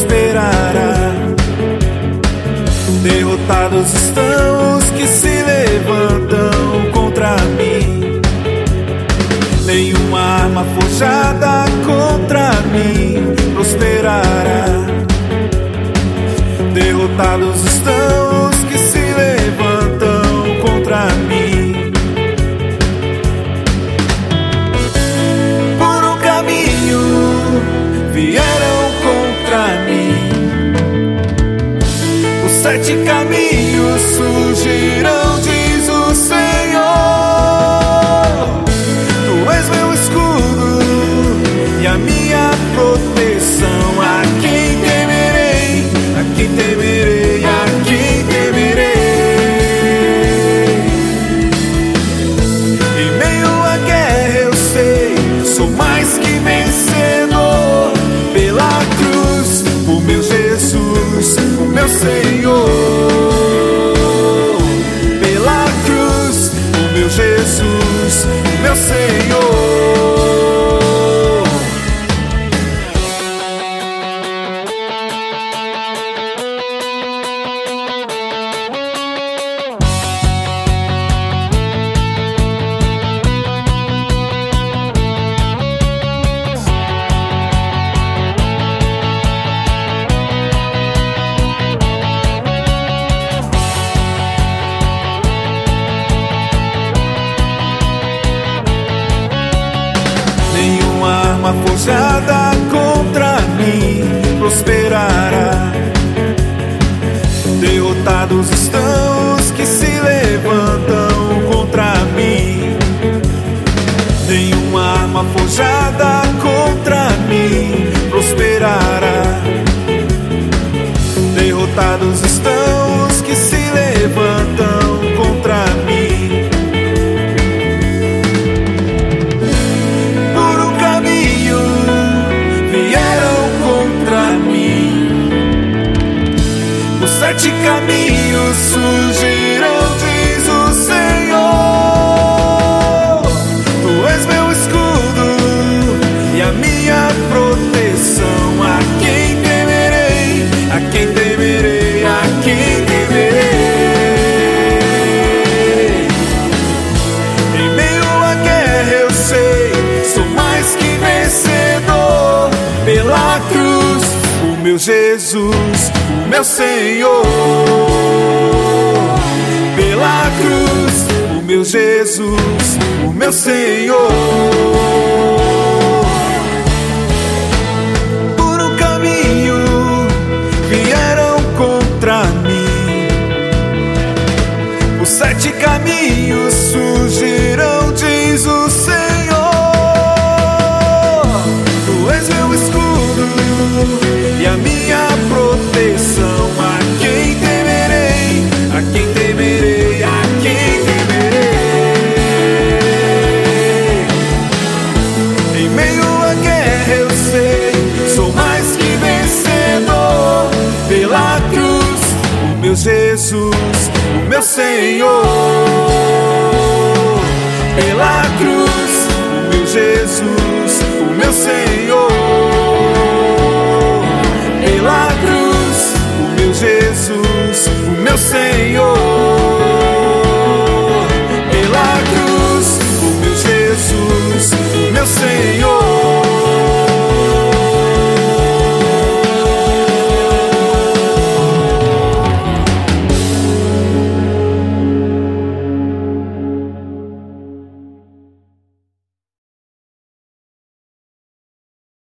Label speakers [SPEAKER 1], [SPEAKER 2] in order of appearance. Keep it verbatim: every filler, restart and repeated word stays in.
[SPEAKER 1] prosperará. Derrotados estão os que se levantam contra mim. Nenhuma arma forjada contra mim prosperará. Derrotados estão os que se levantam contra mim. Por um caminho vieram contra mim. Os sete caminhos surgirão, diz o Senhor. Tu és meu escudo e a minha proteção. A quem temerei, a quem temerei, a quem temerei. Em meio à guerra eu sei, sou mais que vencedor. Pela cruz, o meu Jesus, o meu Senhor. Pela cruz, o meu Jesus, o meu Senhor. Nenhuma arma forjada contra mim prosperará. Derrotados estão os que se levantam contra mim. Nenhuma arma forjada contra mim prosperará. Derrotados estão os que se levantam contra mim. Sete caminhos surgirão, diz o Senhor. Tu és meu escudo e a minha proteção. A quem temerei, a quem temerei, a quem temerei. Em meio à guerra eu sei, sou mais que vencedor. Pela cruz, o meu Jesus, o meu Senhor. Pela cruz, o meu Jesus, o meu Senhor. Por um caminho vieram contra mim. Os sete caminhos surgirão, diz o Senhor. Tu és meu escudo e a minha proteção. A quem temerei, a quem temerei, a quem temerei. Em meio à guerra eu sei, sou mais que vencedor. Pela cruz, o meu Jesus, o meu Senhor. Pela cruz, o meu Jesus, o meu Senhor. Pela cruz, o meu Jesus, o meu Senhor.